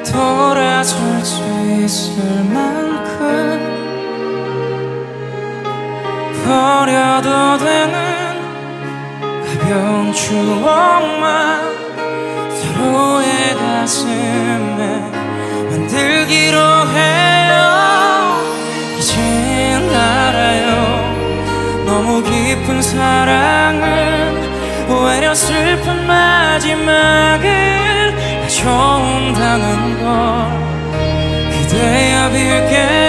돌아설 수 있을 만큼 버려도 되는 가벼운 추억만 서로의 가슴에 만들기로 해요. 이젠 알아요. 너무 깊은 사랑은 오히려 슬픈 마지막을 가져온다는 걸. 그대여 빌게